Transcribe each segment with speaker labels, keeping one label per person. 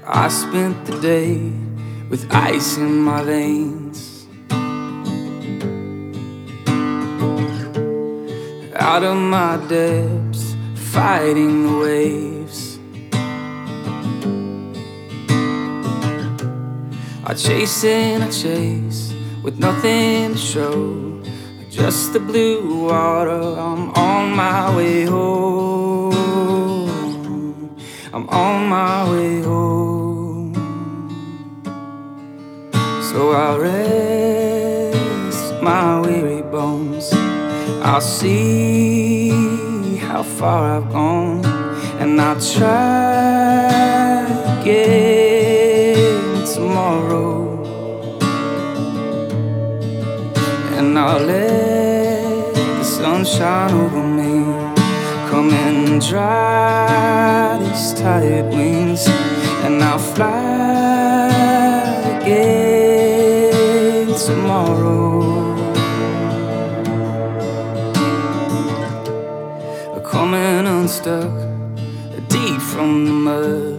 Speaker 1: I spent the day with ice in my veins, out of my depths, fighting the waves. I chase and I chase with nothing to show, just the blue water. I'm on my way home, I'm on my way home. So I'll rest my weary bones, I'll see how far I've gone, and I'll try again tomorrow. And I'll let the sun shine over me, come and dry these tired wings, and I'll fly again tomorrow. Coming unstuck, deep from the mud,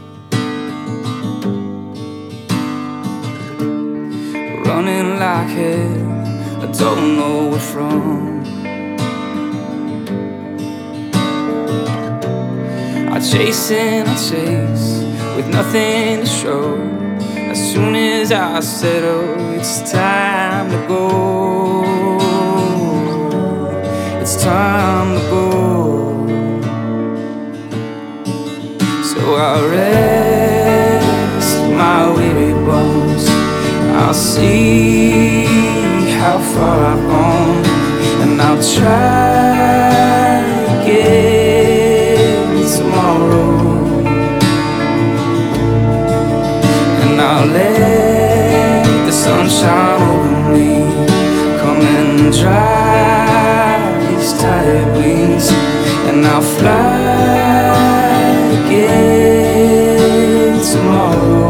Speaker 1: running like hell, I don't know where from. I chase and I chase with nothing to show. As soon as I settle, it's time to go. It's time to go. So I'll rest my weary bones, I'll see how far I've gone, and I'll try again tomorrow. And I'll let the sun shine over me, come and dry these tired wings, and I'll fly again tomorrow.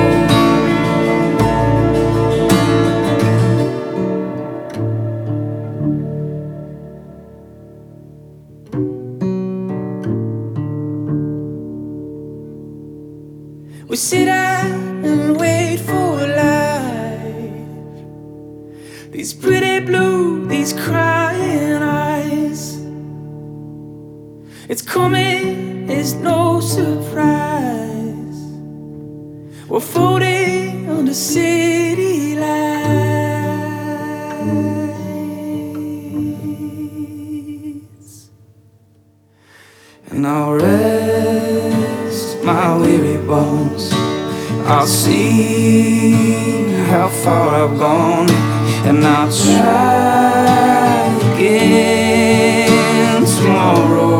Speaker 1: We sit out and wait for life, these pretty blue, these crying eyes. It's coming, it's no surprise. We're floating under city lights, and I'll rest my weary bones, I'll see how far I've gone, and I'll try again tomorrow.